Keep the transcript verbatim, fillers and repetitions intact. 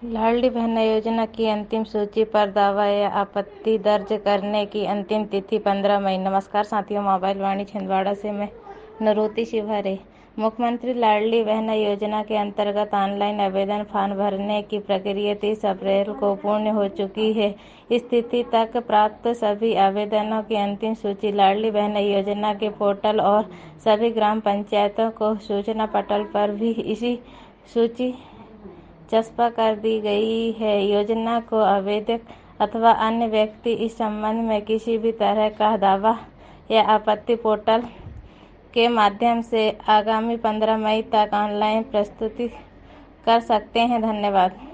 लाडली बहना योजना की अंतिम सूची पर दावा या आपत्ति दर्ज करने की अंतिम तिथि पंद्रह मई। नमस्कार साथियों, मोबाइल वाणी छिंदवाड़ा से मैं नरोती शिवहरे। मुख्यमंत्री लाडली बहना योजना के अंतर्गत ऑनलाइन आवेदन फॉर्म भरने की प्रक्रिया तीस अप्रैल को पूर्ण हो चुकी है। इस तिथि तक प्राप्त सभी आवेदनों की अंतिम सूची लाडली बहना योजना के पोर्टल और सभी ग्राम पंचायतों को सूचना पटल पर भी इसी सूची चस्पा कर दी गई है। योजना को आवेदक अथवा अन्य व्यक्ति इस संबंध में किसी भी तरह का दावा या आपत्ति पोर्टल के माध्यम से आगामी पंद्रह मई तक ऑनलाइन प्रस्तुति कर सकते हैं। धन्यवाद।